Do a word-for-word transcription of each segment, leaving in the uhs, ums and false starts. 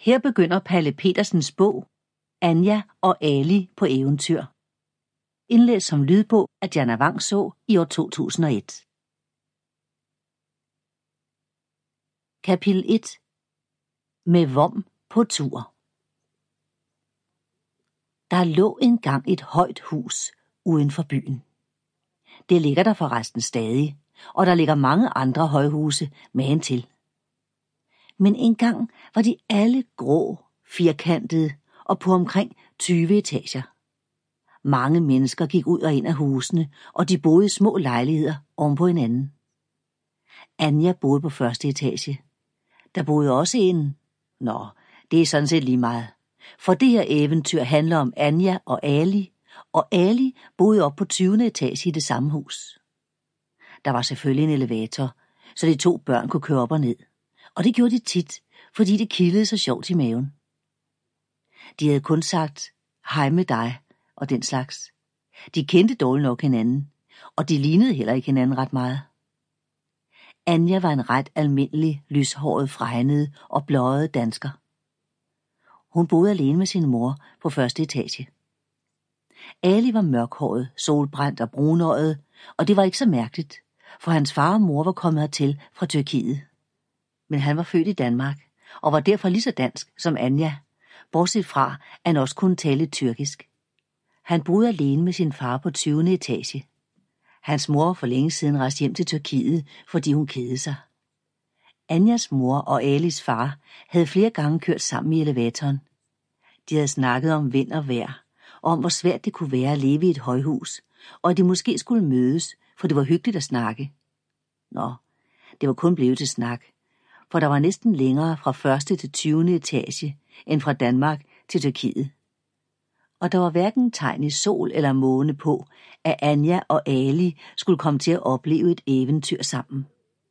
Her begynder Palle Petersens bog, Anja og Ali på eventyr. Indlæst som lydbog af Diana Vangså i år to tusind og et. Kapitel et. Med Vom på tur. Der lå engang et højt hus uden for byen. Det ligger der forresten stadig, og der ligger mange andre højhuse magen til. Men engang var de alle grå, firkantede og på omkring tyve etager. Mange mennesker gik ud og ind af husene, og de boede i små lejligheder oven på hinanden. Anja boede på første etage. Der boede også en. Nå, det er sådan set lige meget. For det her eventyr handler om Anja og Ali, og Ali boede op på tyvende etage i det samme hus. Der var selvfølgelig en elevator, så de to børn kunne køre op og ned. Og det gjorde de tit, fordi det kildede så sjovt i maven. De havde kun sagt, hej med dig, og den slags. De kendte dårligt nok hinanden, og de lignede heller ikke hinanden ret meget. Anja var en ret almindelig, lyshåret, fregnede og blåede dansker. Hun boede alene med sin mor på første etage. Ali var mørkhåret, solbrændt og brunøjet, og det var ikke så mærkeligt, for hans far og mor var kommet hertil fra Tyrkiet. Men han var født i Danmark, og var derfor lige så dansk som Anja, bortset fra, at han også kunne tale tyrkisk. Han boede alene med sin far på tyvende etage. Hans mor var for længe siden rejst hjem til Tyrkiet, fordi hun kedede sig. Anjas mor og Alis far havde flere gange kørt sammen i elevatoren. De havde snakket om vind og vejr, og om hvor svært det kunne være at leve i et højhus, og at de måske skulle mødes, for det var hyggeligt at snakke. Nå, det var kun blevet til snak, for der var næsten længere fra første til tyvende etage, end fra Danmark til Tyrkiet. Og der var hverken tegn i sol eller måne på, at Anja og Ali skulle komme til at opleve et eventyr sammen.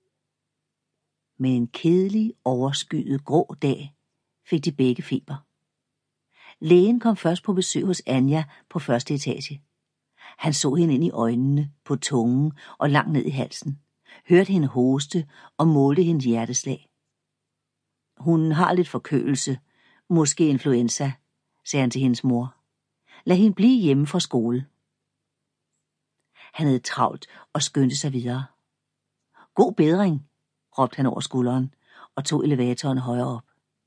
Men en kedelig, overskyet grå dag fik de begge feber. Lægen kom først på besøg hos Anja på første etage. Han så hende ind i øjnene, på tungen og langt ned i halsen, hørte hende hoste og målte hendes hjerteslag. Hun har lidt forkølelse, måske influenza, sagde han til hendes mor. Lad hende blive hjemme fra skole. Han havde travlt og skyndte sig videre. God bedring, råbte han over skulderen og tog elevatoren højere op.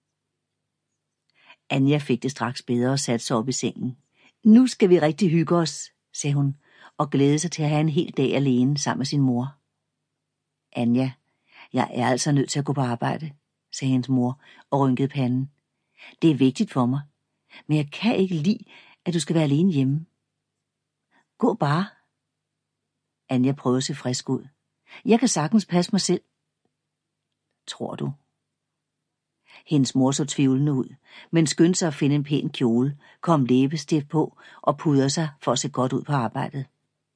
Anja fik det straks bedre og satte sig op i sengen. Nu skal vi rigtig hygge os, sagde hun, og glædede sig til at have en hel dag alene sammen med sin mor. Anja, jeg er altså nødt til at gå på arbejde, sagde hendes mor og rynkede panden. Det er vigtigt for mig, men jeg kan ikke lide, at du skal være alene hjemme. Gå bare. Anja prøvede at se frisk ud. Jeg kan sagtens passe mig selv. Tror du? Hendes mor så tvivlende ud, men skyndte sig at finde en pæn kjole, kom læbestift på og pudrede sig for at se godt ud på arbejdet.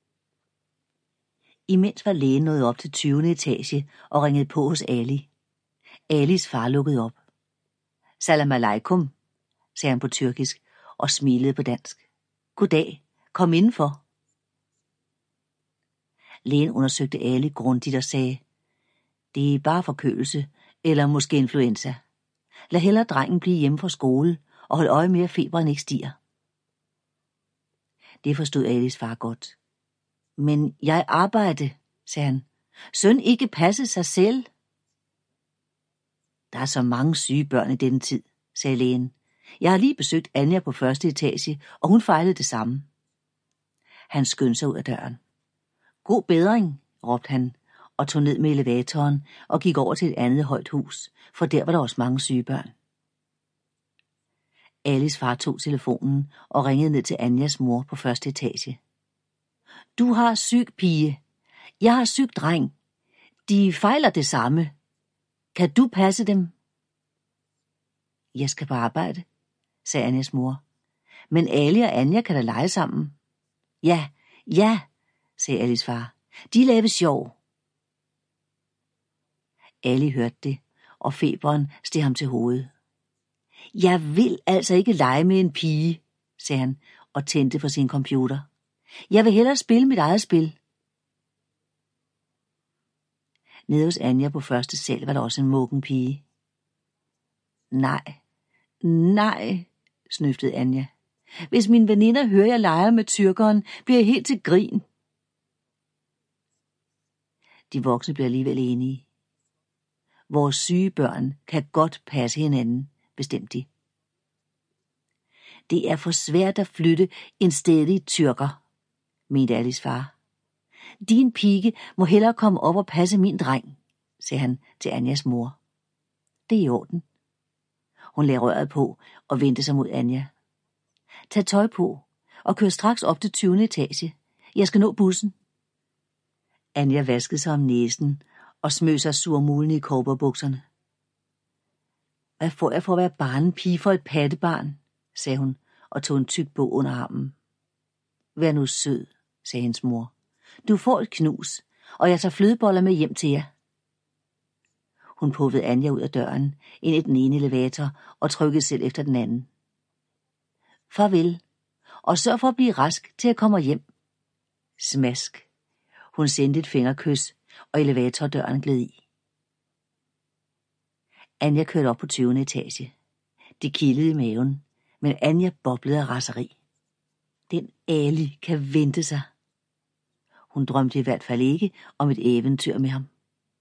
Imens var lægen nået op til tyvende etage og ringede på hos Ali. Alis far lukkede op. Salam alaikum, sagde han på tyrkisk og smilede på dansk. Goddag, kom indenfor. Lægen undersøgte Ali grundigt og sagde, det er bare forkølelse, eller måske influenza. Lad hellere drengen blive hjemme fra skole og hold øje med, at feberen ikke stiger. Det forstod Alis far godt. Men jeg arbejde, sagde han. Søn ikke passe sig selv. Der er så mange syge børn i denne tid, sagde lægen. Jeg har lige besøgt Anja på første etage, og hun fejlede det samme. Han skyndte sig ud af døren. God bedring, råbte han, og tog ned med elevatoren og gik over til et andet højt hus, for der var der også mange syge børn. Alis far tog telefonen og ringede ned til Anjas mor på første etage. Du har syg pige. Jeg har syg dreng. De fejler det samme. Kan du passe dem? Jeg skal på arbejde, sagde Anjas mor. Men Ali og Anja kan da lege sammen. Ja, ja, sagde Alis far. De lavede sjov. Ali hørte det, og feberen steg ham til hovedet. Jeg vil altså ikke lege med en pige, sagde han og tændte for sin computer. Jeg vil hellere spille mit eget spil. Nede hos Anja på første sal var der også en muggen pige. Nej, Nej, snøftede Anja. Hvis mine veninder hører, jeg leger med tyrkeren, bliver jeg helt til grin. De voksne bliver alligevel enige. Vores syge børn kan godt passe hinanden, bestemte de. Det er for svært at flytte en stædig tyrker, mente Alice far. Din pige må hellere komme op og passe min dreng, sagde han til Anjas mor. Det er i orden. Hun lagde røret på og vendte sig mod Anja. Tag tøj på og kør straks op til tyvende etage. Jeg skal nå bussen. Anja vaskede sig om næsen og smøg sig surmulende i cowboybukserne. Hvad får jeg for at være barnepige for et pattebarn, sagde hun og tog en tyk bog under armen. Vær nu sød, sagde hendes mor. Du får et knus, og jeg tager flødeboller med hjem til jer. Hun puffede Anja ud af døren, ind i den ene elevator og trykkede selv efter den anden. Farvel, og sørg for at blive rask til at komme hjem. Smask. Hun sendte et fingerkys, og elevatordøren gled i. Anja kørte op på tyvende etage. Det kildede i maven, men Anja boblede af raseri. Den Ali kan vente sig. Hun drømte i hvert fald ikke om et eventyr med ham.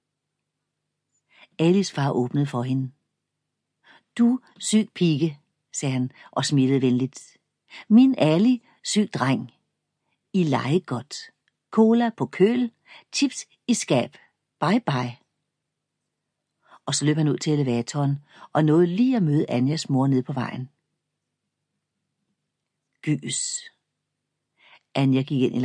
Alis far åbnede for hende. Du, syg pige, sagde han og smilede venligt. Min Ali, syg dreng. I lege godt. Cola på køl, chips i skab. Bye bye. Og så løb han ud til elevatoren og nåede lige at møde Anjas mor nede på vejen. Gys. Anja gik ind i